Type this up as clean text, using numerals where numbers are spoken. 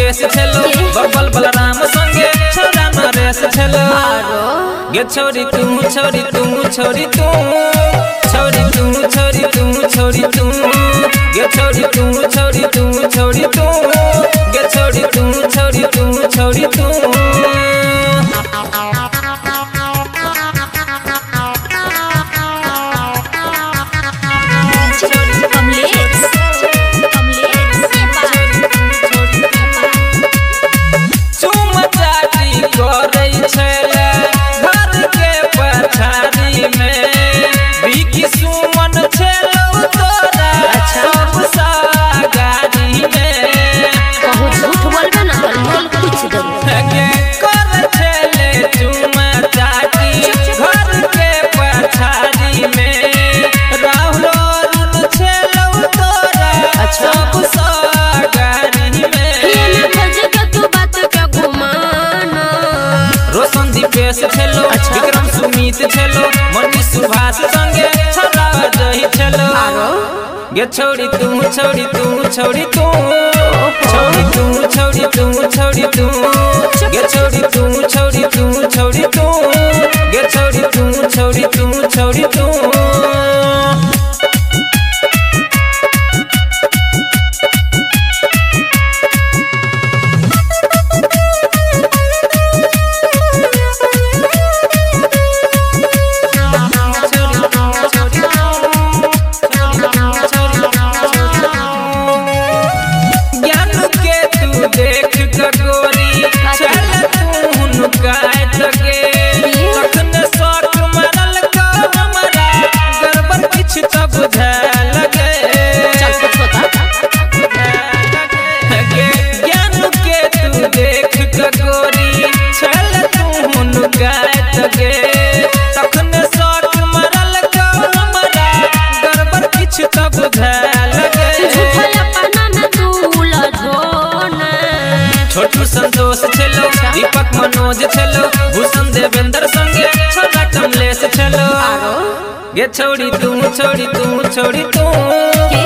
मुकेश छेलो bubble Balram संगे छोरा नरेश छेलो गे छोरी तू छोरी तू छोरी तू छोरी तू छोरी तू छोरी तू गे छोरी तू छोरी तू छोरी तू गे छोरी तू छोरी तू छोरी तू विक्रम सुमित छेलो मनीष सुभाष संगे छोरा जही छेलो गे छोरी तू छोरी तू छोरी तू छोरी तू छोरी तू छोरी तू गे छोरी तू छोरी तू छोरी तू गे छोरी तू छोरी तू छोरी तू छोटू संतोष छेलो दीपक मनोज छेलो भूषण देवेंद्र संगे छोरा कमलेश छेलो गे छोरी तू छोरी तू छोरी तू